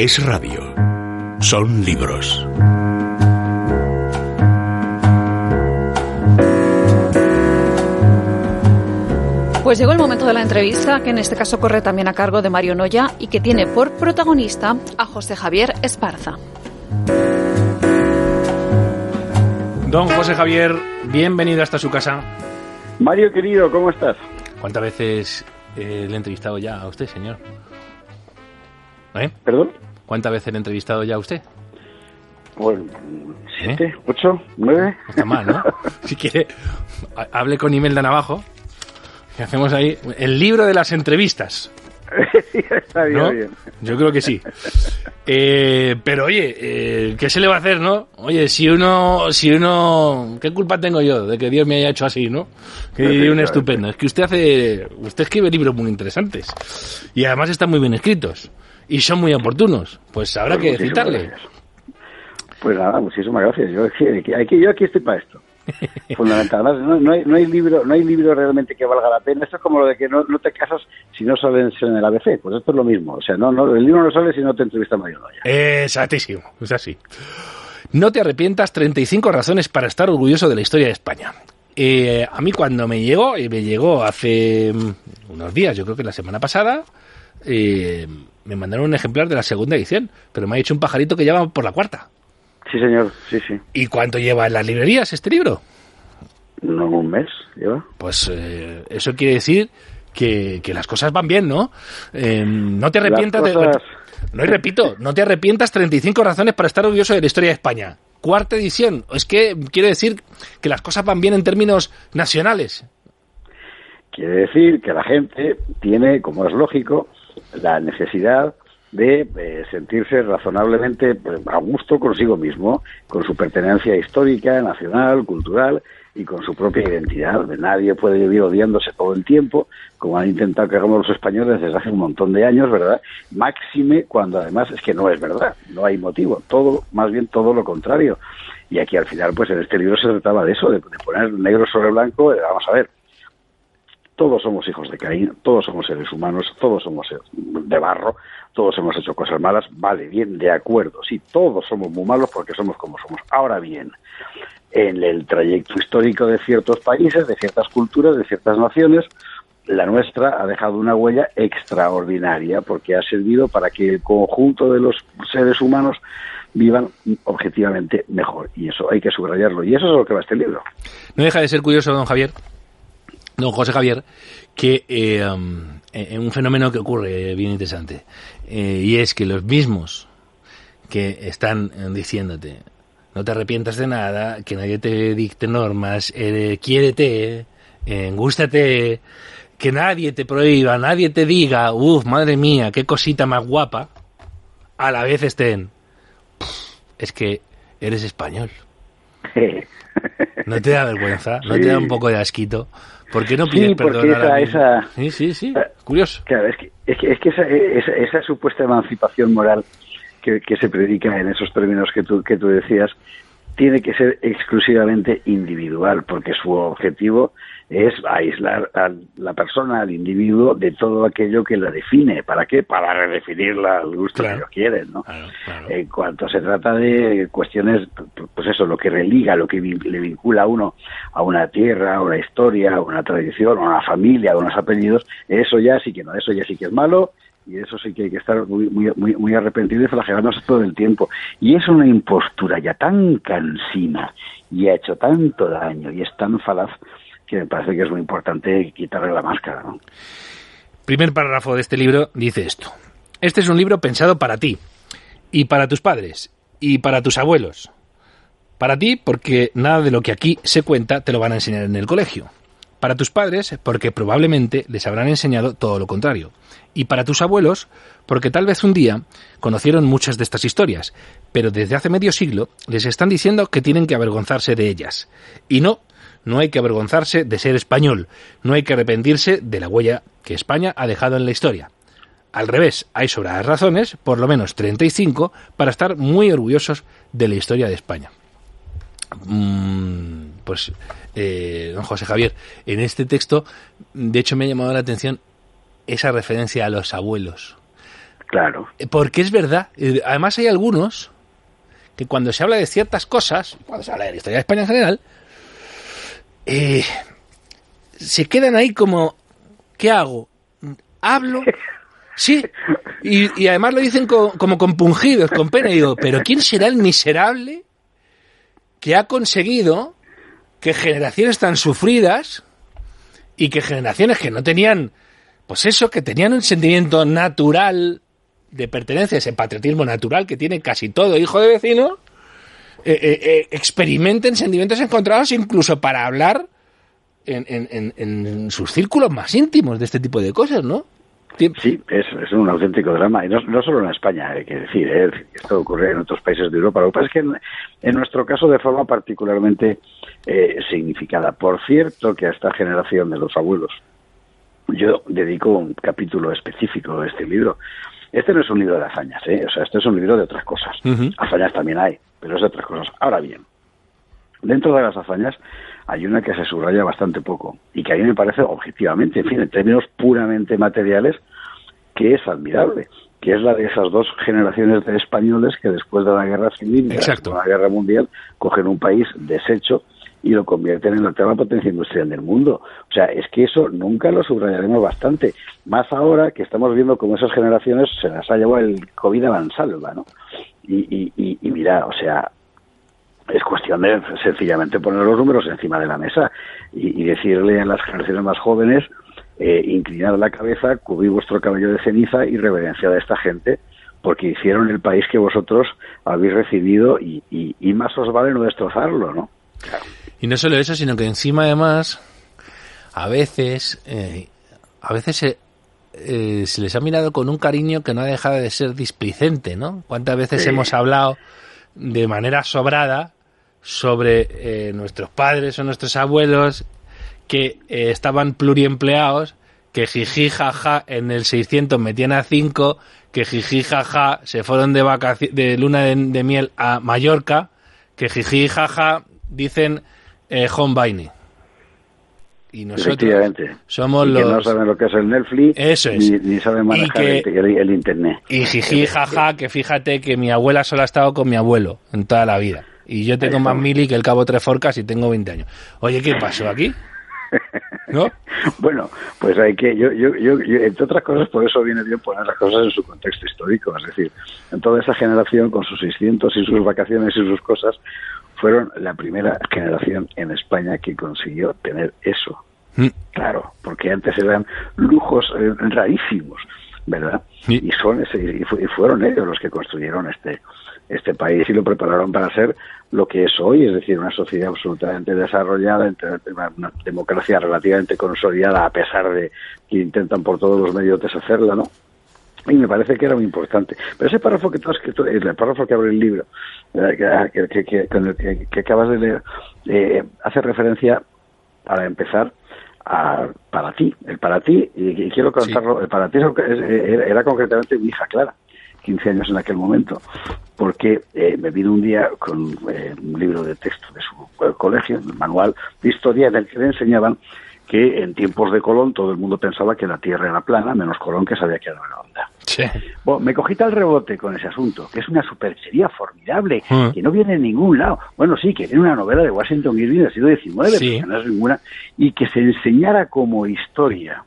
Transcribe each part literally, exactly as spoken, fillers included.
Es radio. Son libros. Pues llegó el momento de la entrevista, que en este caso corre también a cargo de Mario Noya y que tiene por protagonista a José Javier Esparza. Don José Javier, bienvenido hasta su casa. Mario, querido, ¿cómo estás? ¿Cuántas veces eh, le he entrevistado ya a usted, señor? ¿Eh? ¿Perdón? ¿Cuántas veces le he entrevistado ya a usted? Pues, siete, ¿Eh? ocho, nueve... No está mal, ¿no? Si quiere, hable con Imelda Navajo, que hacemos ahí el libro de las entrevistas. Está bien, ¿No? bien. Yo creo que sí. Eh, pero oye, eh, ¿qué se le va a hacer, no? Oye, si uno, si uno, ¿qué culpa tengo yo de que Dios me haya hecho así, no? Que un estupendo. Es que usted hace, usted escribe libros muy interesantes y además están muy bien escritos y son muy oportunos. Pues habrá Pues que citarle. Gracias. Pues nada, muchísimas gracias. Yo aquí, aquí, yo aquí estoy para esto. Fundamental. No, no, hay, no hay libro, no hay libro realmente que valga la pena. Esto es como lo de que no, no te casas si no sales en el A B C. Pues esto es lo mismo. O sea, no, no, el libro no sale si no te entrevista Mario Noya. Exactísimo, es así. No te arrepientas, treinta y cinco razones para estar orgulloso de la historia de España. Eh, a mí cuando me llegó, y me llegó hace unos días, yo creo que la semana pasada, eh, me mandaron un ejemplar de la segunda edición, pero me ha dicho un pajarito que ya va por la cuarta. Sí, señor, sí, sí. ¿Y cuánto lleva en las librerías este libro? No, un mes lleva. Pues eh, eso quiere decir que, que las cosas van bien, ¿no? Eh, no te arrepientas cosas... de... No, y repito, no te arrepientas, treinta y cinco razones para estar orgulloso de la historia de España. Cuarta edición. Es que quiere decir que las cosas van bien en términos nacionales. Quiere decir que la gente tiene, como es lógico, la necesidad de eh, sentirse razonablemente pues, a gusto consigo mismo, con su pertenencia histórica, nacional, cultural y con su propia identidad. Nadie puede vivir odiándose todo el tiempo, como han intentado que hagamos los españoles desde hace un montón de años, ¿verdad? Máxime cuando además es que no es verdad, no hay motivo, todo, más bien todo lo contrario. Y aquí al final, pues en este libro se trataba de eso, de, de poner negro sobre blanco, eh, vamos a ver, todos somos hijos de Caín, todos somos seres humanos, todos somos de barro, todos hemos hecho cosas malas, vale, bien, de acuerdo, sí, todos somos muy malos porque somos como somos. Ahora bien, en el trayecto histórico de ciertos países, de ciertas culturas, de ciertas naciones, la nuestra ha dejado una huella extraordinaria porque ha servido para que el conjunto de los seres humanos vivan objetivamente mejor. Y eso hay que subrayarlo. Y eso es lo que va este libro. No deja de ser curioso, don Javier, don José Javier, que eh, um, eh, un fenómeno que ocurre bien interesante, eh, y es que los mismos que están eh, diciéndote no te arrepientas de nada, que nadie te dicte normas, eh, quiérete, eh, gústate, que nadie te prohíba, nadie te diga, uff, madre mía, qué cosita más guapa, a la vez estén, es que eres español. ¿No te da vergüenza? ¿No Sí. te da un poco de asquito? ¿Por qué no pides Sí, porque perdón ahora mismo? esa, esa... Sí, sí, sí, curioso. Claro, es que, es que, es que esa, esa, esa supuesta emancipación moral que, que se predica en esos términos que tú, que tú decías, tiene que ser exclusivamente individual, porque su objetivo es aislar a la persona, al individuo, de todo aquello que la define. ¿Para qué? Para redefinirla al gusto Claro. que ellos quieren, ¿no? Claro, claro. En cuanto se trata de cuestiones, pues eso, lo que religa, lo que le vincula a uno a una tierra, a una historia, a una tradición, a una familia, a unos apellidos, eso ya sí que no, eso ya sí que es malo, y eso sí que hay que estar muy muy muy, muy arrepentido y flagelándose todo el tiempo. Y es una impostura ya tan cansina y ha hecho tanto daño y es tan falaz que me parece que es muy importante quitarle la máscara, ¿no? Primer párrafo de este libro dice esto. Este es un libro pensado para ti, y para tus padres, y para tus abuelos. Para ti, porque nada de lo que aquí se cuenta te lo van a enseñar en el colegio. Para tus padres, porque probablemente les habrán enseñado todo lo contrario. Y para tus abuelos, porque tal vez un día conocieron muchas de estas historias, pero desde hace medio siglo les están diciendo que tienen que avergonzarse de ellas. Y no, no hay que avergonzarse de ser español, no hay que arrepentirse de la huella que España ha dejado en la historia. Al revés, hay sobradas razones, por lo menos treinta y cinco, para estar muy orgullosos de la historia de España. Mm, pues, eh, don José Javier, en este texto, de hecho me ha llamado la atención esa referencia a los abuelos. Claro. Porque es verdad. Además hay algunos que cuando se habla de ciertas cosas, cuando se habla de la historia de España en general, eh, se quedan ahí como, ¿qué hago? ¿Hablo? Sí. Y, y además lo dicen con, como compungidos, con pena. Y digo, ¿pero quién será el miserable que ha conseguido que generaciones tan sufridas y que generaciones que no tenían, pues eso, que tenían un sentimiento natural de pertenencia, ese patriotismo natural que tiene casi todo hijo de vecino, eh, eh, eh, experimenten sentimientos encontrados incluso para hablar en, en, en, en sus círculos más íntimos de este tipo de cosas, ¿no? Sí, es, es un auténtico drama, y no, no solo en España, hay que decir, ¿eh? Esto ocurre en otros países de Europa. Lo que pasa es que en, en nuestro caso de forma particularmente eh, significada. Por cierto, que a esta generación de los abuelos yo dedico un capítulo específico de este libro. Este no es un libro de hazañas, ¿eh? O sea, este es un libro de otras cosas. Uh-huh. Hazañas también hay, pero es de otras cosas. Ahora bien, dentro de las hazañas hay una que se subraya bastante poco y que a mí me parece objetivamente, en fin, en términos puramente materiales, que es admirable, que es la de esas dos generaciones de españoles que después de la Guerra Civil, de la Segunda Guerra Mundial, cogen un país deshecho y lo convierten en la octava potencia industrial del mundo. O sea, es que eso nunca lo subrayaremos bastante. Más ahora que estamos viendo cómo esas generaciones se las ha llevado el COVID a mansalva, ¿no? Y, y, y, y mira, o sea, es cuestión de sencillamente poner los números encima de la mesa y, y decirle a las generaciones más jóvenes, eh, inclinad la cabeza, cubrid vuestro cabello de ceniza y reverenciad a esta gente, porque hicieron el país que vosotros habéis recibido y, y, y más os vale no destrozarlo, ¿no? Claro. Y no solo eso, sino que encima además a veces eh, a veces se, eh, se les ha mirado con un cariño que no ha dejado de ser displicente, ¿no? ¿Cuántas veces sí. hemos hablado de manera sobrada sobre eh, nuestros padres o nuestros abuelos que eh, estaban pluriempleados, que jiji jaja en el seiscientos metían a cinco, que jiji jaja se fueron de vacaciones, de luna de, de miel a Mallorca, que jiji jaja dicen eh, home buying. Y nosotros somos y los... que no saben lo que es el Netflix, Eso es. ni, ni saben manejar que... el, el, el Internet. Y jiji jaja, que fíjate que mi abuela solo ha estado con mi abuelo en toda la vida. Y yo tengo más mili que el Cabo Tres Forcas y tengo veinte años. Oye, ¿qué pasó aquí? ¿No? Bueno, pues hay que, yo, yo, yo, yo, entre otras cosas, por eso viene bien poner las cosas en su contexto histórico. Es decir, en toda esa generación, con sus seiscientos y sus vacaciones y sus cosas, fueron la primera generación en España que consiguió tener eso. Mm. Claro, porque antes eran lujos eh, rarísimos, ¿verdad? Sí. Y son ese, y, fu- y fueron ellos los que construyeron este este país y lo prepararon para ser lo que es hoy, es decir, una sociedad absolutamente desarrollada, una democracia relativamente consolidada, a pesar de que intentan por todos los medios deshacerla, ¿no? Y me parece que era muy importante. Pero ese párrafo que tú has escrito, el párrafo que abre el libro, que, que, que, que, que acabas de leer, eh, hace referencia, para empezar, a, para ti, el para ti, y, y quiero contarlo, sí. El para ti era, era concretamente mi hija Clara, quince años en aquel momento, porque eh, me vino un día con eh, un libro de texto de su eh, colegio, un manual de historia, en el que le enseñaban que en tiempos de Colón todo el mundo pensaba que la Tierra era plana, menos Colón, que sabía que era redonda. Sí. Bueno, me cogí tal rebote con ese asunto, que es una superchería formidable, mm. que no viene en ningún lado. Bueno, sí, que viene una novela de Washington Irving del siglo diecinueve, sí. Pero no es ninguna, y que se enseñara como historia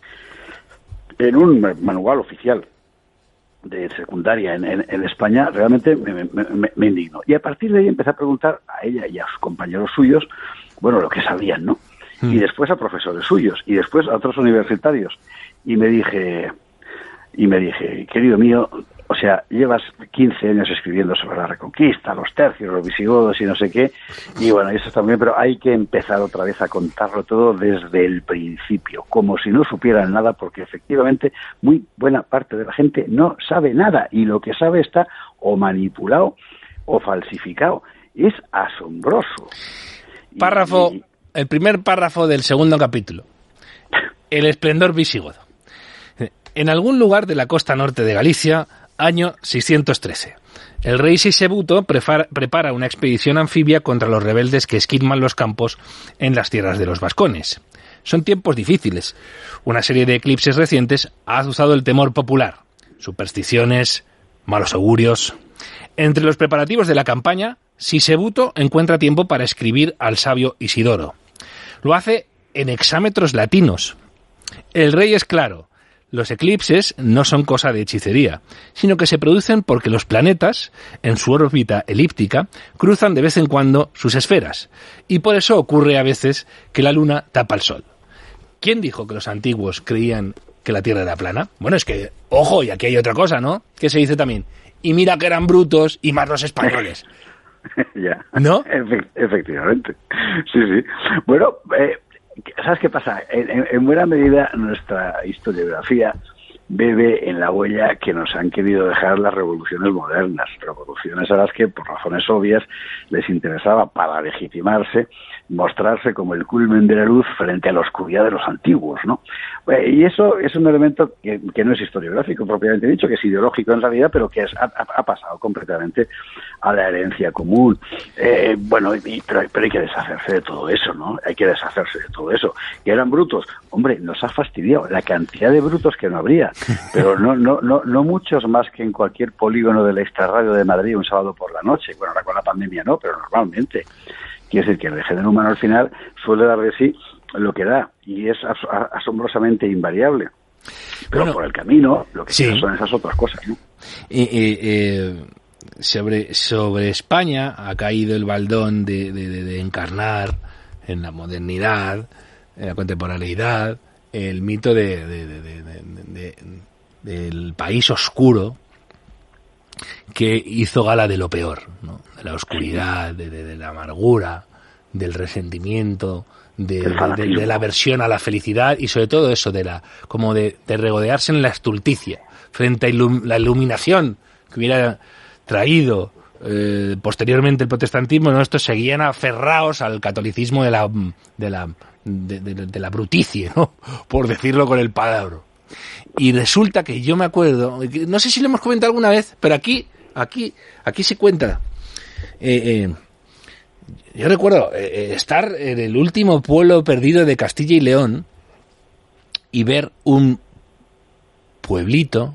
en un manual oficial de secundaria en, en, en España, realmente me, me, me, me indignó. Y a partir de ahí empecé a preguntar a ella y a sus compañeros suyos, bueno, lo que sabían, ¿no? Mm. Y después a profesores suyos, y después a otros universitarios. Y me dije, y me dije, querido mío, o sea, llevas quince años escribiendo sobre la Reconquista, los tercios, los visigodos y no sé qué, y bueno, eso también, pero hay que empezar otra vez a contarlo todo desde el principio, como si no supieran nada, porque efectivamente muy buena parte de la gente no sabe nada, y lo que sabe está o manipulado o falsificado. Es asombroso. Párrafo, y, y... el primer párrafo del segundo capítulo. El esplendor visigodo. En algún lugar de la costa norte de Galicia, año seiscientos trece. El rey Sisebuto prepara una expedición anfibia contra los rebeldes que esquilman los campos en las tierras de los vascones. Son tiempos difíciles. Una serie de eclipses recientes ha azuzado el temor popular. supersticiones, malos augurios. Entre los preparativos de la campaña, Sisebuto encuentra tiempo para escribir al sabio Isidoro. Lo hace en hexámetros latinos. El rey es claro. Los eclipses no son cosa de hechicería, sino que se producen porque los planetas, en su órbita elíptica, cruzan de vez en cuando sus esferas, y por eso ocurre a veces que la luna tapa el sol. ¿Quién dijo que los antiguos creían que la Tierra era plana? Bueno, es que, ojo, y aquí hay otra cosa, ¿no? Que se dice también, y mira que eran brutos, y más los españoles. Ya. ¿No? Efe- efectivamente. Sí, sí. Bueno, eh, ¿sabes qué pasa? En, en, en buena medida nuestra historiografía bebe en la huella que nos han querido dejar las revoluciones modernas, revoluciones a las que, por razones obvias, les interesaba, para legitimarse, mostrarse como el culmen de la luz frente a la oscuridad de los antiguos, ¿no? Y eso es un elemento que, que no es historiográfico propiamente dicho, que es ideológico en realidad, pero que es, ha, ha pasado completamente a la herencia común. Eh, bueno, y, pero, pero hay que deshacerse de todo eso, ¿no? Hay que deshacerse de todo eso. ¿Que eran brutos? Hombre, nos ha fastidiado la cantidad de brutos que no habría, pero no, no, no, no muchos más que en cualquier polígono de la extrarradio de Madrid un sábado por la noche. Bueno, ahora con la pandemia no, pero normalmente. Quiere decir que el género humano al final suele dar de sí lo que da, y es as- asombrosamente invariable. Pero Bueno, por el camino, lo que sí. queda son esas otras cosas, ¿no? Eh, eh, eh, sobre, sobre España ha caído el baldón de, de, de, de encarnar en la modernidad, en la contemporaneidad, el mito de, de, de, de, de, de, del país oscuro que hizo gala de lo peor, ¿no? De la oscuridad, de, de, de la amargura, del resentimiento, de, de, de, de la aversión a la felicidad y sobre todo eso de la como de, de regodearse en la estulticia frente a ilum, la iluminación que hubiera traído eh, posteriormente el protestantismo. ¿No? Estos seguían aferrados al catolicismo de la de la de, de, de la bruticie, ¿no? Por decirlo con el palabra. Y resulta que yo me acuerdo, no sé si lo hemos comentado alguna vez, pero aquí aquí aquí se cuenta. Eh, eh, yo recuerdo eh, estar en el último pueblo perdido de Castilla y León y ver un pueblito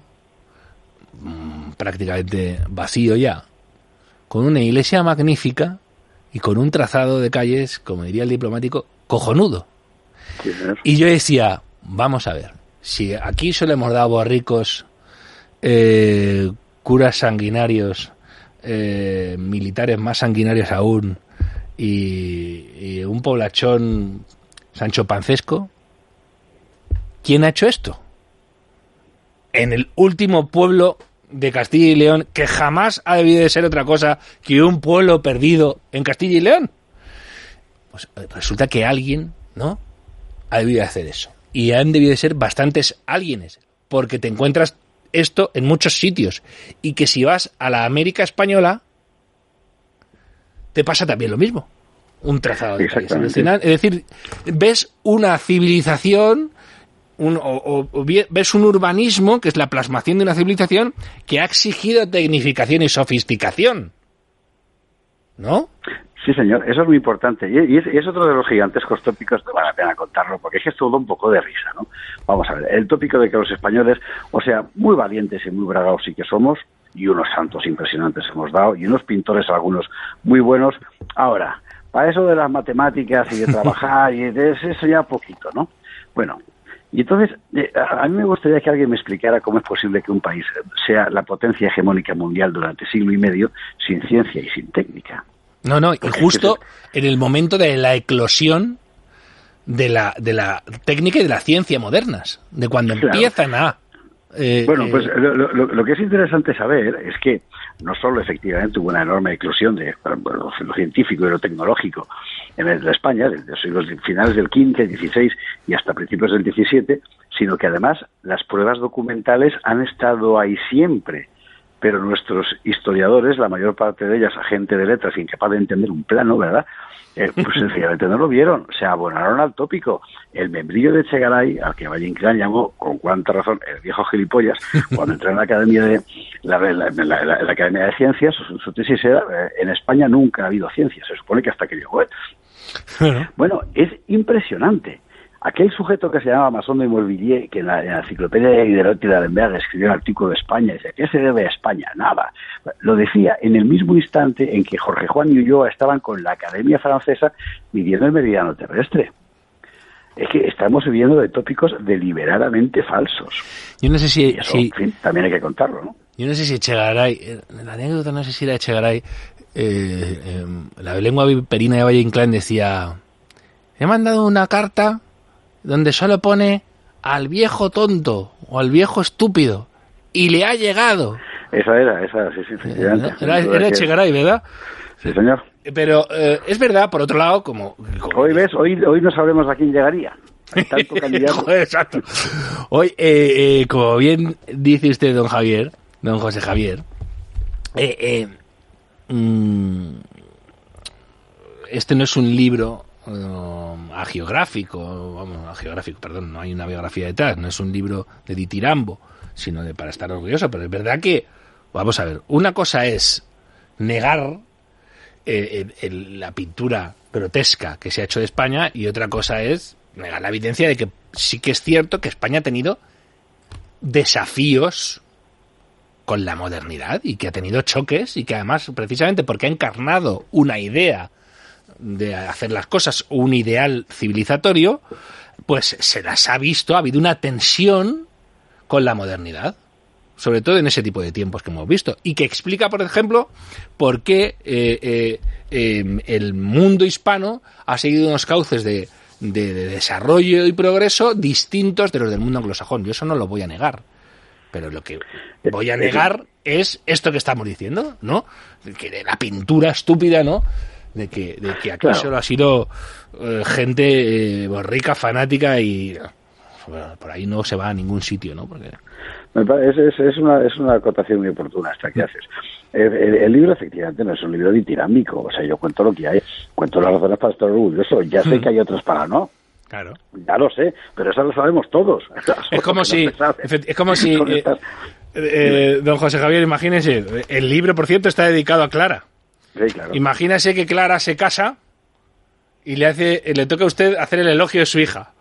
mmm, prácticamente vacío ya, con una iglesia magnífica y con un trazado de calles, como diría el diplomático, cojonudo. Y yo decía, vamos a ver, si aquí solo hemos dado a ricos, eh, curas sanguinarios, eh, militares más sanguinarios aún, y, y un poblachón Sancho Pancesco, ¿quién ha hecho esto? En el último pueblo de Castilla y León, que jamás ha debido de ser otra cosa que un pueblo perdido en Castilla y León. Pues resulta que alguien, ¿no?, ha debido de hacer eso. Y han debido de ser bastantes alguienes, porque te encuentras esto en muchos sitios. Y que si vas a la América española, te pasa también lo mismo. Un trazado de calles. Es decir, ves una civilización, un, o, o bien, ves un urbanismo, que es la plasmación de una civilización, que ha exigido tecnificación y sofisticación. ¿No? Sí, señor, eso es muy importante. Y es, y es otro de los gigantescos tópicos que vale la pena contarlo, porque es que es todo un poco de risa, ¿no? Vamos a ver, el tópico de que los españoles, o sea, muy valientes y muy bragados sí que somos, y unos santos impresionantes hemos dado, y unos pintores algunos muy buenos. Ahora, para eso de las matemáticas y de trabajar, y de eso ya poquito, ¿no? Bueno, y entonces, eh, a mí me gustaría que alguien me explicara cómo es posible que un país sea la potencia hegemónica mundial durante siglo y medio sin ciencia y sin técnica. No, no, y justo en el momento de la eclosión de la de la técnica y de la ciencia modernas, de cuando claro. empiezan a... Eh, bueno, pues eh, lo, lo, lo que es interesante saber es que no solo efectivamente hubo una enorme eclosión de bueno, lo científico y lo tecnológico en España, desde los siglos finales del quince, dieciséis y hasta principios del diecisiete, sino que además las pruebas documentales han estado ahí siempre. Pero nuestros historiadores, la mayor parte de ellas, agente de letras, incapaz de entender un plano, ¿verdad?, eh, pues sencillamente no lo vieron, se abonaron al tópico. El membrillo de Echegaray, al que Valle Inclán llamó, con cuánta razón, el viejo gilipollas, cuando entró en la Academia de la, la, la, la, la, la Academia de Ciencias, su, su tesis era, eh, en España nunca ha habido ciencia, se supone que hasta que llegó él. Bueno, es impresionante. Aquel sujeto que se llamaba Masson de Morvilliers, que en la, en la enciclopedia de Diderot y de Allenberg escribió un artículo de España, decía, ¿qué se debe a España? Nada. Lo decía en el mismo instante en que Jorge Juan y Ulloa estaban con la Academia Francesa midiendo el meridiano terrestre. Es que estamos viviendo de tópicos deliberadamente falsos. Yo no sé si... Y eso, si en fin, también hay que contarlo, ¿no? Yo no sé si Echegaray, la anécdota no sé si era Echegaray, eh, eh, la lengua viperina de Valle Inclán decía, he mandado una carta donde solo pone al viejo tonto o al viejo estúpido y le ha llegado. Esa era, esa, sí, sí, efectivamente. Era, era Echegaray, ¿verdad? Sí, señor. Pero eh, es verdad, por otro lado, como... como hoy ves, hoy, hoy no sabremos a quién llegaría. Hay tanto candidato. Joder, exacto. Hoy, eh, eh, como bien dice usted, don Javier, don José Javier, eh, eh, mmm, este no es un libro uh, agiográfico, vamos, agiográfico, perdón, no hay una biografía detrás, no es un libro de ditirambo, sino de para estar orgulloso, pero es verdad que, vamos a ver, una cosa es negar eh, el, el, la pintura grotesca que se ha hecho de España y otra cosa es negar la evidencia de que sí que es cierto que España ha tenido desafíos con la modernidad y que ha tenido choques y que además, precisamente porque ha encarnado una idea de hacer las cosas, un ideal civilizatorio, pues se las ha visto, ha habido una tensión con la modernidad, sobre todo en ese tipo de tiempos que hemos visto, y que explica, por ejemplo, por qué eh, eh, eh, el mundo hispano ha seguido unos cauces de, de, de desarrollo y progreso distintos de los del mundo anglosajón. Yo eso no lo voy a negar. Pero lo que voy a negar es esto que estamos diciendo, ¿no? Que de la pintura estúpida, ¿no? De que, de que aquí claro. solo ha sido eh, gente eh, borrica, fanática y bueno, por ahí no se va a ningún sitio, ¿no? Porque... Es, es, es, una, es una acotación muy oportuna esta que haces. El, el, el libro efectivamente no es un libro ditirámico, o sea, yo cuento lo que hay, cuento las razones para estar orgulloso, ya sé que hay otras para no. Claro. Ya lo sé, pero eso lo sabemos todos. Es como si, es como si, eh, eh, don José Javier, imagínese, el libro, por cierto, está dedicado a Clara. Sí, claro. Imagínese que Clara se casa y le hace, le toca a usted hacer el elogio de su hija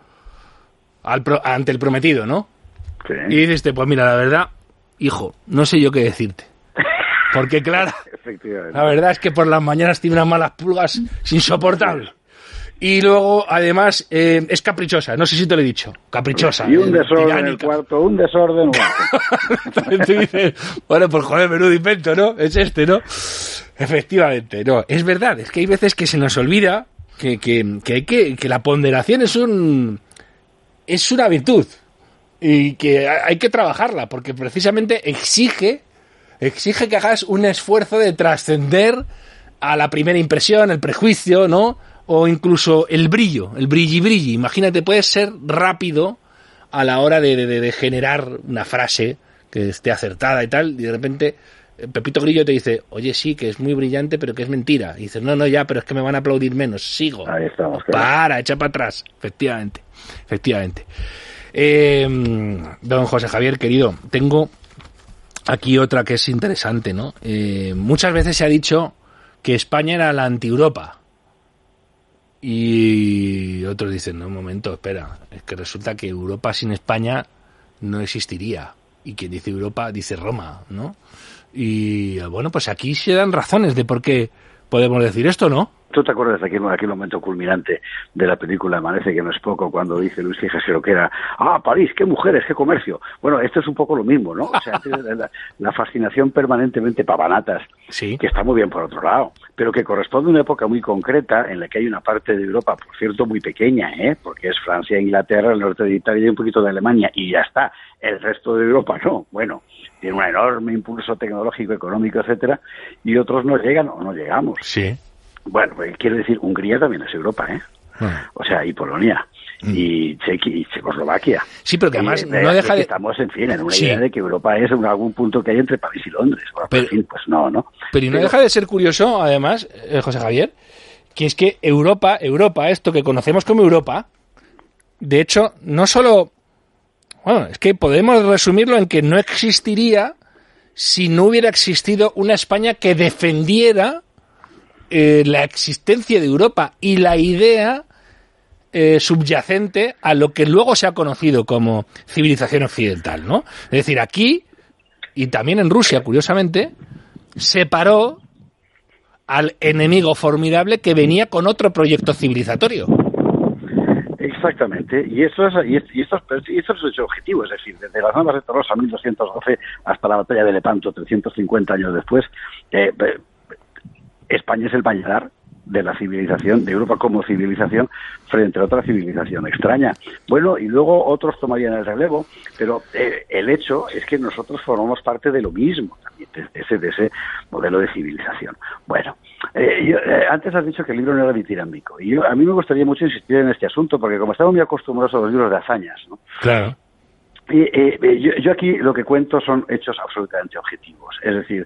al pro, ante el prometido, ¿no? Sí. Y dice usted, pues mira, la verdad, hijo, no sé yo qué decirte. Porque Clara, la verdad es que por las mañanas tiene unas malas pulgas insoportables. Y luego, además, eh, es caprichosa. No sé si te lo he dicho. Caprichosa. Y un eh, desorden tiránica. en el cuarto, un desorden guapo. Tú dices, bueno, pues joder, menudo invento, ¿no? Es este, ¿no? Efectivamente, no. Es verdad, es que hay veces que se nos olvida que, que, que, hay que, que la ponderación es un es una virtud. Y que hay que trabajarla, porque precisamente exige, exige que hagas un esfuerzo de trascender a la primera impresión, el prejuicio, ¿no? O incluso el brillo, el brilli-brilli. Imagínate, puedes ser rápido a la hora de, de, de generar una frase que esté acertada y tal, y de repente Pepito Grillo te dice, oye, sí, que es muy brillante, pero que es mentira. Y dices, no, no, ya, pero es que me van a aplaudir menos, sigo. Ahí estamos. Claro. Para, echa para atrás. Efectivamente, efectivamente. Eh, don José Javier, querido, tengo aquí otra que es interesante, ¿no? Eh, muchas veces se ha dicho que España era la anti-Europa. Y otros dicen, no, un momento, espera, es que resulta que Europa sin España no existiría. Y quien dice Europa dice Roma, ¿no? Y bueno, pues aquí se dan razones de por qué podemos decir esto, ¿no? ¿Tú te acuerdas de aquel, aquel momento culminante de la película Amanece, que no es poco, cuando dice Luis Fijasero que era, ah, París, qué mujeres, qué comercio? Bueno, esto es un poco lo mismo, ¿no? O sea, la, la fascinación permanentemente pavanatas, sí, que está muy bien por otro lado, pero que corresponde a una época muy concreta en la que hay una parte de Europa, por cierto, muy pequeña, ¿eh? Porque es Francia, Inglaterra, el norte de Italia y un poquito de Alemania, y ya está. El resto de Europa no. Bueno, tiene un enorme impulso tecnológico, económico, etcétera, y otros no llegan o no llegamos. Sí. Bueno, pues quiero decir, Hungría también es Europa, ¿eh? Ah. O sea, y Polonia, mm. y, Chequi, y Checoslovaquia. Sí, pero que además y, no deja de... Estamos, en fin, en una sí. idea de que Europa es en algún punto que hay entre París y Londres. Bueno, pero, en fin, pues no, ¿no? Pero y no pero, deja de ser curioso, además, eh, José Javier, que es que Europa, Europa, esto que conocemos como Europa, de hecho, no solo... Bueno, es que podemos resumirlo en que no existiría si no hubiera existido una España que defendiera eh, la existencia de Europa y la idea eh, subyacente a lo que luego se ha conocido como civilización occidental, ¿no? Es decir, aquí, y también en Rusia, curiosamente, separó al enemigo formidable que venía con otro proyecto civilizatorio. Exactamente, y eso es y, y esto, y esto es el objetivo, es decir, desde las Armas de Tolosa mil doscientos doce hasta la batalla de Lepanto trescientos cincuenta años después, eh, eh, España es el pañalar de la civilización, de Europa como civilización, frente a otra civilización extraña. Bueno, y luego otros tomarían el relevo, pero eh, el hecho es que nosotros formamos parte de lo mismo, también de ese, de ese modelo de civilización. Bueno, eh, yo, eh, antes has dicho que el libro no era ditirámbico, y yo, a mí me gustaría mucho insistir en este asunto, porque como estamos muy acostumbrados a los libros de hazañas, ¿no? Claro. Y, eh, yo, yo aquí lo que cuento son hechos absolutamente objetivos, es decir,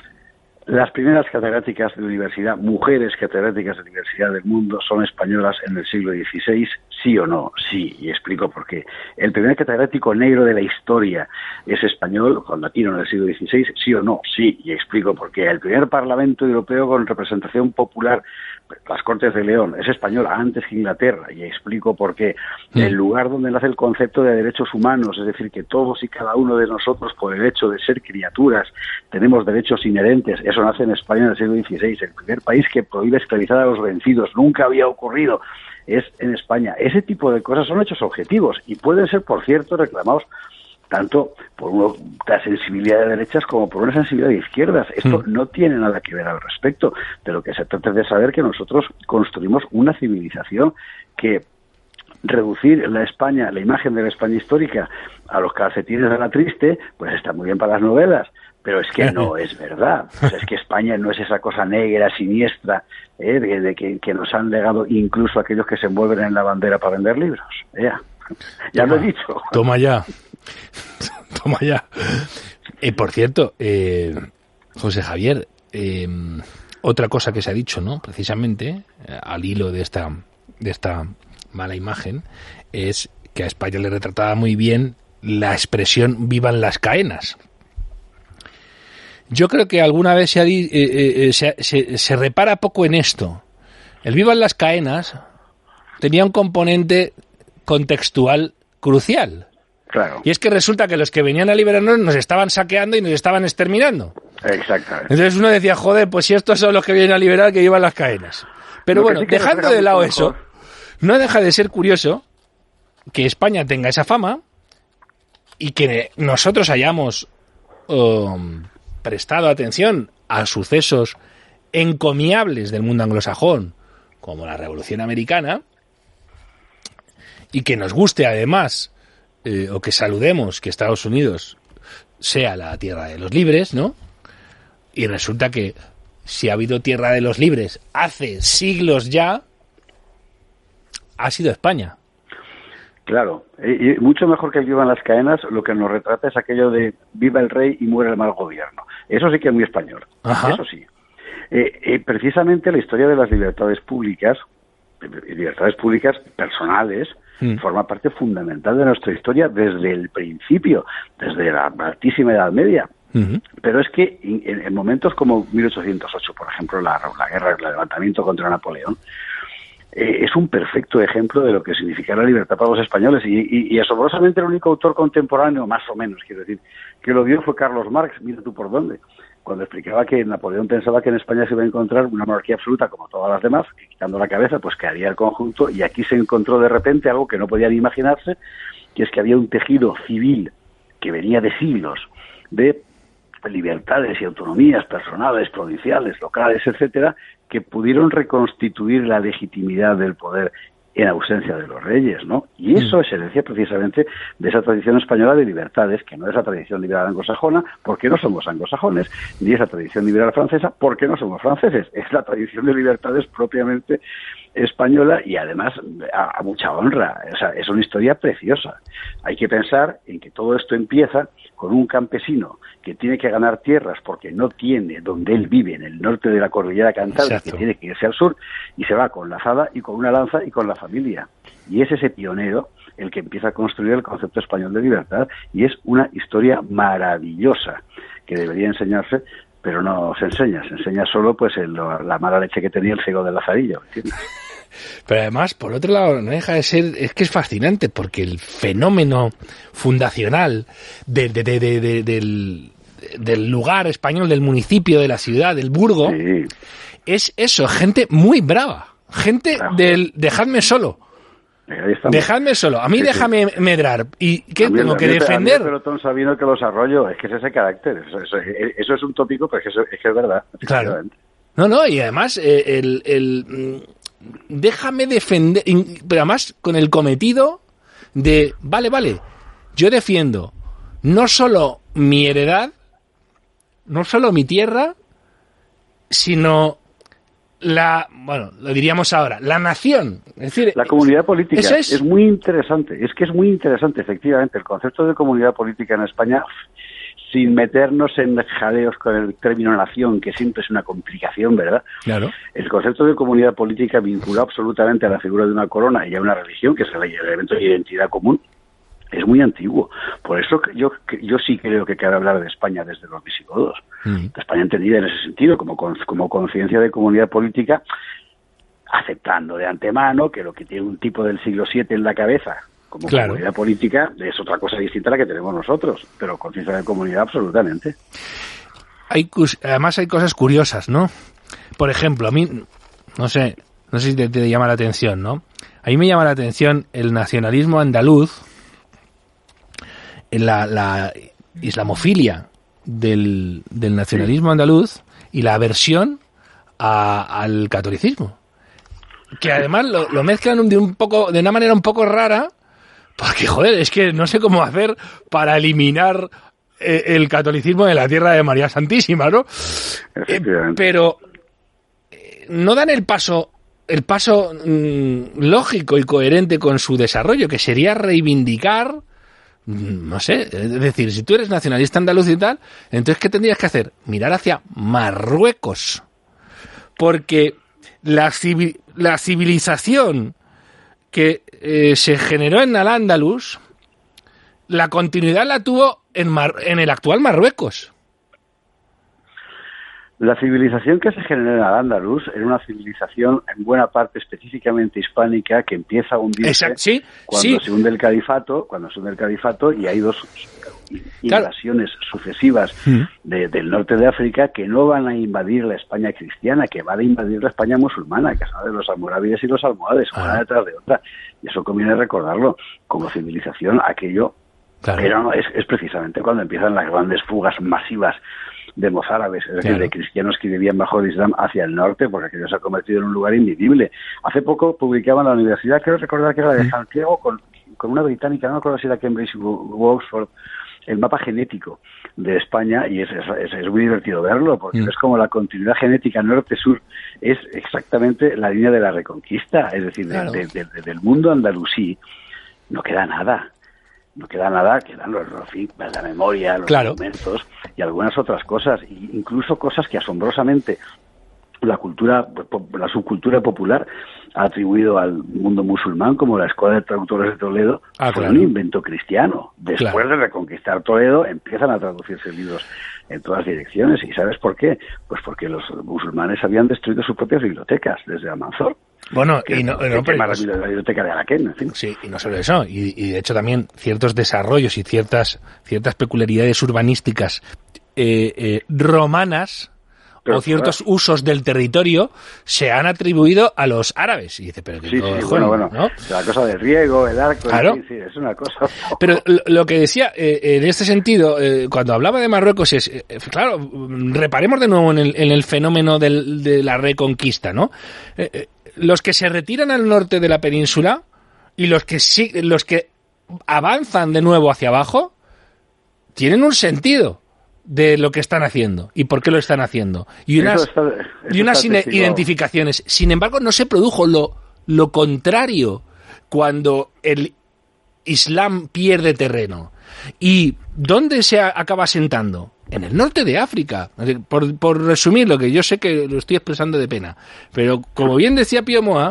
las primeras catedráticas de universidad, mujeres catedráticas de universidad del mundo, son españolas en el siglo dieciséis, sí o no, sí, y explico por qué. El primer catedrático negro de la historia es español, con latino en el siglo dieciséis, sí o no, sí, y explico por qué. El primer Parlamento Europeo con representación popular, las Cortes de León, es español antes que Inglaterra, y explico por qué. El lugar donde nace el concepto de derechos humanos, es decir, que todos y cada uno de nosotros, por el hecho de ser criaturas, tenemos derechos inherentes, eso nace en España en el siglo dieciséis, el primer país que prohíbe esclavizar a los vencidos, nunca había ocurrido, es en España. Ese tipo de cosas son hechos objetivos y pueden ser, por cierto, reclamados tanto por una sensibilidad de derechas como por una sensibilidad de izquierdas. Esto mm. no tiene nada que ver al respecto. De lo que se trata es de saber que nosotros construimos una civilización que reducir la España, la imagen de la España histórica a los calcetines de la triste, pues está muy bien para las novelas, pero es que no es verdad. O sea, es que España no es esa cosa negra, siniestra, ¿eh? de, de que, que nos han legado incluso aquellos que se envuelven en la bandera para vender libros. Ya, ya toma, lo he dicho. Toma ya. Toma ya. Eh, por cierto, eh, José Javier, eh, otra cosa que se ha dicho, ¿no? Precisamente, eh, al hilo de esta, de esta mala imagen, es que a España le retrataba muy bien la expresión "vivan las caenas". Yo creo que alguna vez se, ha di, eh, eh, se, se, se repara poco en esto. El "vivan las caenas" tenía un componente contextual crucial. Claro. Y es que resulta que los que venían a liberarnos nos estaban saqueando y nos estaban exterminando. Exactamente. Entonces uno decía, joder, pues si estos son los que vienen a liberar, que llevan las caenas. Pero bueno, sí dejando de lado eso, no deja de ser curioso que España tenga esa fama y que nosotros hayamos um, prestado atención a sucesos encomiables del mundo anglosajón, como la Revolución Americana, y que nos guste además, eh, o que saludemos que Estados Unidos sea la tierra de los libres, ¿no? Y resulta que si ha habido tierra de los libres hace siglos ya, ha sido España. Claro, y mucho mejor que el vivan las caenas, lo que nos retrata es aquello de viva el rey y muere el mal gobierno. Eso sí que es muy español. Ajá. Eso sí. Eh, eh, precisamente la historia de las libertades públicas, libertades públicas personales, mm. forma parte fundamental de nuestra historia desde el principio, desde la altísima Edad Media. Uh-huh. Pero es que en, en momentos como mil ochocientos ocho, por ejemplo, la, la guerra, el levantamiento contra Napoleón, eh, es un perfecto ejemplo de lo que significa la libertad para los españoles y, y, y asombrosamente el único autor contemporáneo, más o menos, quiero decir, que lo dio fue Carlos Marx, mira tú por dónde, cuando explicaba que Napoleón pensaba que en España se iba a encontrar una monarquía absoluta como todas las demás, que quitando la cabeza pues quedaría el conjunto, y aquí se encontró de repente algo que no podían imaginarse, que es que había un tejido civil que venía de siglos de libertades y autonomías personales, provinciales, locales, etcétera, que pudieron reconstituir la legitimidad del poder en ausencia de los reyes, ¿no? Y eso es herencia precisamente de esa tradición española de libertades, que no es la tradición liberal anglosajona, porque no somos anglosajones, ni es la tradición liberal francesa, porque no somos franceses. Es la tradición de libertades propiamente española y además a, a mucha honra. O sea, es una historia preciosa. Hay que pensar en que todo esto empieza con un campesino que tiene que ganar tierras porque no tiene donde él vive, en el norte de la cordillera Cantábrica, que tiene que irse al sur, y se va con la azada y con una lanza y con la familia. Y es ese pionero el que empieza a construir el concepto español de libertad, y es una historia maravillosa que debería enseñarse, pero no se enseña, se enseña solo pues en lo, la mala leche que tenía el ciego del Lazarillo, ¿entiendes? Pero además, por otro lado, no deja de ser, es que es fascinante, porque el fenómeno fundacional de, de, de, de, de, del, del lugar español, del municipio, de la ciudad, del burgo, sí. es eso, gente muy brava, gente claro. del dejadme solo. Dejadme solo, a mí sí, déjame sí. medrar. ¿Y qué tengo que defender? A mí el pelotón Sabino que los arroyo, es que es ese carácter. Eso, eso, eso es un tópico, pero es que, eso, es, que es verdad. Claro. No, no, y además, eh, el, el déjame defender, pero además con el cometido de, vale, vale, yo defiendo no solo mi heredad, no solo mi tierra, sino la, bueno, lo diríamos ahora, la nación. Es decir, la comunidad política es, es muy interesante, es que es muy interesante, efectivamente, el concepto de comunidad política en España, sin meternos en jaleos con el término nación, que siempre es una complicación, ¿verdad? Claro. El concepto de comunidad política vinculado absolutamente a la figura de una corona y a una religión, que es el elemento de identidad común, es muy antiguo. Por eso yo yo sí creo que cabe hablar de España desde los visigodos. Mm. España entendida en ese sentido, como como conciencia de comunidad política, aceptando de antemano que lo que tiene un tipo del siglo siete en la cabeza como claro. comunidad política es otra cosa distinta a la que tenemos nosotros, pero conciencia de comunidad absolutamente. Hay además hay cosas curiosas, ¿no? Por ejemplo, a mí, no sé, no sé si te, te llama la atención, ¿no? A mí me llama la atención el nacionalismo andaluz, la, la islamofilia del, del nacionalismo andaluz y la aversión a, al catolicismo, que además lo, lo mezclan de un poco, de una manera un poco rara, porque joder, es que no sé cómo hacer para eliminar eh, el catolicismo de la tierra de María Santísima, ¿no? Eh, pero eh, no dan el paso el paso mmm, lógico y coherente con su desarrollo, que sería reivindicar, no sé, es decir, si tú eres nacionalista andaluz y tal, entonces ¿qué tendrías que hacer? Mirar hacia Marruecos, porque la, civil, la civilización que eh, se generó en Al-Ándalus, la continuidad la tuvo en, Mar, en el actual Marruecos. La civilización que se generó en Al-Ándalus era una civilización en buena parte específicamente hispánica que empieza a hundirse Exacto, sí, cuando sí. se hunde el califato, cuando se hunde el califato y hay dos invasiones claro. sucesivas mm. de, del norte de África que no van a invadir la España cristiana, que van a invadir la España musulmana, que son de los almorávides y los almohades, una ah. detrás de otra. Y eso conviene recordarlo. Como civilización, aquello claro. era, es, es precisamente cuando empiezan las grandes fugas masivas de mozárabes, es decir, claro. de cristianos que vivían bajo el Islam hacia el norte, porque aquello se ha convertido en un lugar invivible. Hace poco publicaban la universidad, creo recordar que era de Santiago, con, con una británica, no me acuerdo si era Cambridge o Oxford, el mapa genético de España, y es, es, es muy divertido verlo, porque mm. es como la continuidad genética norte-sur, es exactamente la línea de la Reconquista, es decir, claro. de, de, de, del mundo andalusí no queda nada. No queda nada, quedan los, los la memoria, los claro. documentos y algunas otras cosas, incluso cosas que asombrosamente la cultura, la subcultura popular ha atribuido al mundo musulmán, como la Escuela de Traductores de Toledo, ah, fue claro. un invento cristiano. Después claro. de reconquistar Toledo, empiezan a traducirse libros en todas direcciones. ¿Y sabes por qué? Pues porque los musulmanes habían destruido sus propias bibliotecas, desde Almanzor. Bueno, y no, no, pero la biblioteca de Araquén, en fin. Sí, y no solo eso, y, y de hecho también ciertos desarrollos y ciertas ciertas peculiaridades urbanísticas eh, eh, romanas pero, o ciertos claro. usos del territorio se han atribuido a los árabes. Y dice, pero que sí, no, sí, joder, bueno, bueno, ¿no? La cosa del riego, el arco, claro. sí, sí, es una cosa. Pero lo, lo que decía, eh, en este sentido, eh, cuando hablaba de Marruecos es, eh, claro, reparemos de nuevo en el, en el fenómeno del, de la reconquista, ¿no? Eh, eh, los que se retiran al norte de la península y los que sí, los que avanzan de nuevo hacia abajo tienen un sentido de lo que están haciendo y por qué lo están haciendo y unas, está, y unas identificaciones. Sin embargo, no se produjo lo, lo contrario cuando el Islam pierde terreno. ¿Y dónde se acaba sentando? En el norte de África. Por, por resumir, lo que yo sé que lo estoy expresando de pena, pero como bien decía Pío Moa,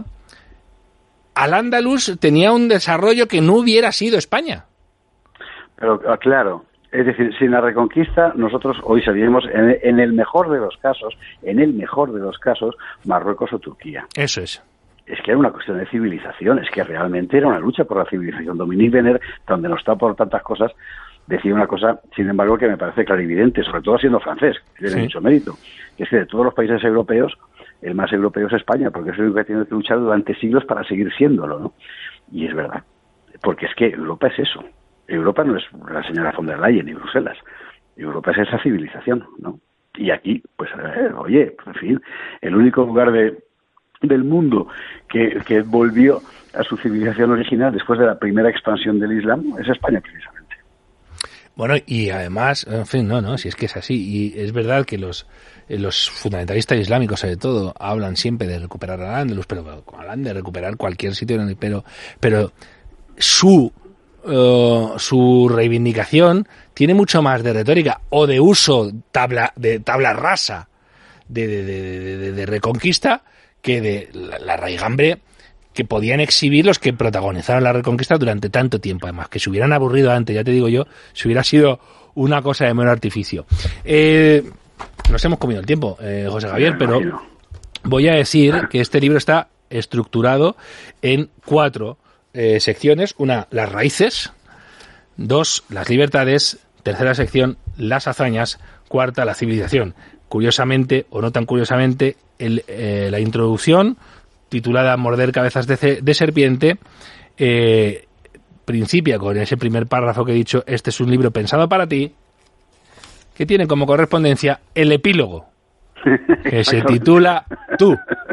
Al-Ándalus tenía un desarrollo que no hubiera sido España. Pero claro, es decir, sin la Reconquista nosotros hoy seríamos, en, en el mejor de los casos, en el mejor de los casos, Marruecos o Turquía. Eso es. es que era una cuestión de civilización, es que realmente era una lucha por la civilización. Dominique Venner, donde no está por tantas cosas, decía una cosa, sin embargo, que me parece clarividente, sobre todo siendo francés, que tiene sí. mucho mérito, que es que de todos los países europeos, el más europeo es España, porque es el único que ha tenido que luchar durante siglos para seguir siéndolo, ¿no? Y es verdad, porque es que Europa es eso. Europa no es la señora von der Leyen ni Bruselas. Europa es esa civilización, ¿no? Y aquí, pues, eh, oye, en fin, el único lugar de del mundo que, que volvió a su civilización original después de la primera expansión del Islam es España, precisamente. Bueno, y además, en fin, no, no, si es que es así, y es verdad que los los fundamentalistas islámicos, sobre todo, hablan siempre de recuperar Al-Ándalus, pero hablan de recuperar cualquier sitio, pero pero su uh, su reivindicación tiene mucho más de retórica o de uso tabla de tabla rasa de de, de, de, de reconquista que de la, la raigambre que podían exhibir los que protagonizaron la reconquista durante tanto tiempo. Además, que se hubieran aburrido antes, ya te digo yo, si hubiera sido una cosa de mero artificio. Eh, nos hemos comido el tiempo, eh, José Javier, pero voy a decir que este libro está estructurado en cuatro eh, secciones. Una, las raíces. Dos, las libertades. Tercera sección, las hazañas. Cuarta, la civilización. Curiosamente, o no tan curiosamente, el, eh, la introducción, titulada Morder cabezas de, ce- de serpiente, eh, principia con ese primer párrafo que he dicho, este es un libro pensado para ti, que tiene como correspondencia el epílogo, que se titula Tú.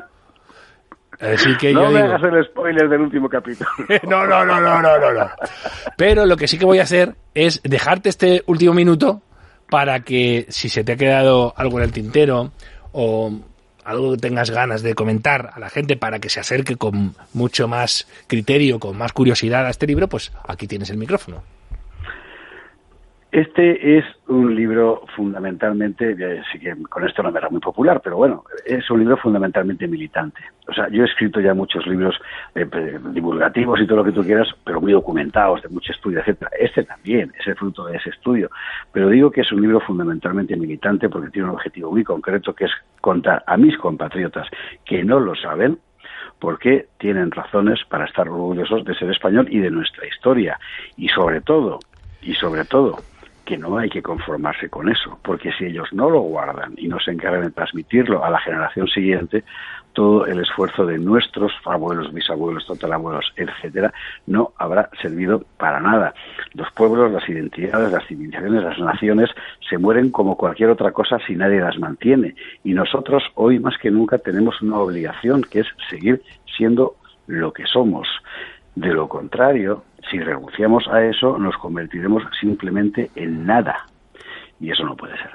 Así que no yo me digo, hagas el spoiler del último capítulo. no, no, no, no, no, no, no. Pero lo que sí que voy a hacer es dejarte este último minuto para que, si se te ha quedado algo en el tintero o algo que tengas ganas de comentar a la gente para que se acerque con mucho más criterio, con más curiosidad a este libro, pues aquí tienes el micrófono. Este es un libro fundamentalmente, sí que con esto no me era muy popular, pero bueno, es un libro fundamentalmente militante. O sea, yo he escrito ya muchos libros eh, divulgativos y todo lo que tú quieras, pero muy documentados, de mucho estudio, etcétera. Este también es el fruto de ese estudio. Pero digo que es un libro fundamentalmente militante porque tiene un objetivo muy concreto, que es contar a mis compatriotas que no lo saben, porque tienen razones para estar orgullosos de ser español y de nuestra historia. Y sobre todo, y sobre todo, que no hay que conformarse con eso, porque si ellos no lo guardan y no se encargan de transmitirlo a la generación siguiente, todo el esfuerzo de nuestros abuelos, bisabuelos, tatarabuelos, etcétera, no habrá servido para nada. Los pueblos, las identidades, las civilizaciones, las naciones se mueren como cualquier otra cosa si nadie las mantiene. Y nosotros hoy más que nunca tenemos una obligación, que es seguir siendo lo que somos. De lo contrario, si renunciamos a eso, nos convertiremos simplemente en nada. Y eso no puede ser.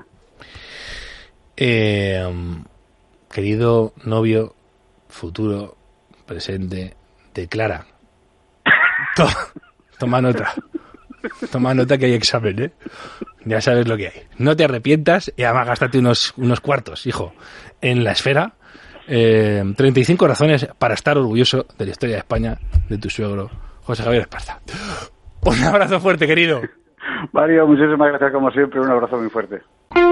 Eh, querido novio, futuro, presente de Clara, to- toma nota. Toma nota que hay examen, ¿eh? Ya sabes lo que hay. No te arrepientas y además gástate unos, unos cuartos, hijo, en La Esfera. Eh, treinta y cinco razones para estar orgulloso de la historia de España, de tu suegro, José Javier Esparza. Un abrazo fuerte, querido. Mario, muchísimas gracias como siempre. Un abrazo muy fuerte.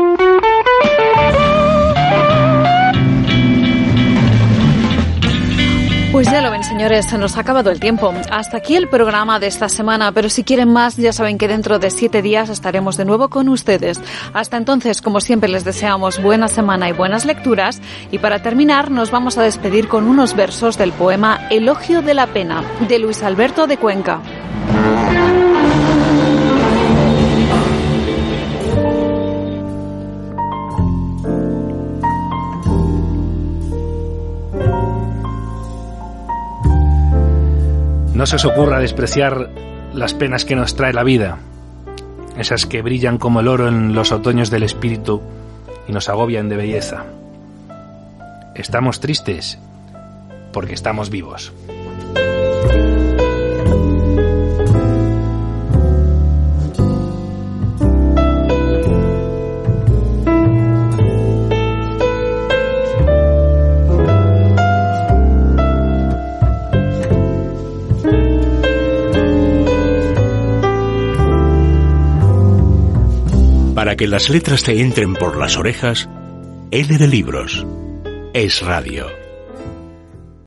Pues ya lo ven, señores, se nos ha acabado el tiempo. Hasta aquí el programa de esta semana, pero si quieren más, ya saben que dentro de siete días estaremos de nuevo con ustedes. Hasta entonces, como siempre, les deseamos buena semana y buenas lecturas. Y para terminar, nos vamos a despedir con unos versos del poema Elogio de la Pena, de Luis Alberto de Cuenca. No se os ocurra despreciar las penas que nos trae la vida, esas que brillan como el oro en los otoños del espíritu y nos agobian de belleza. Estamos tristes porque estamos vivos. Para que las letras te entren por las orejas, L de Libros. Es Radio.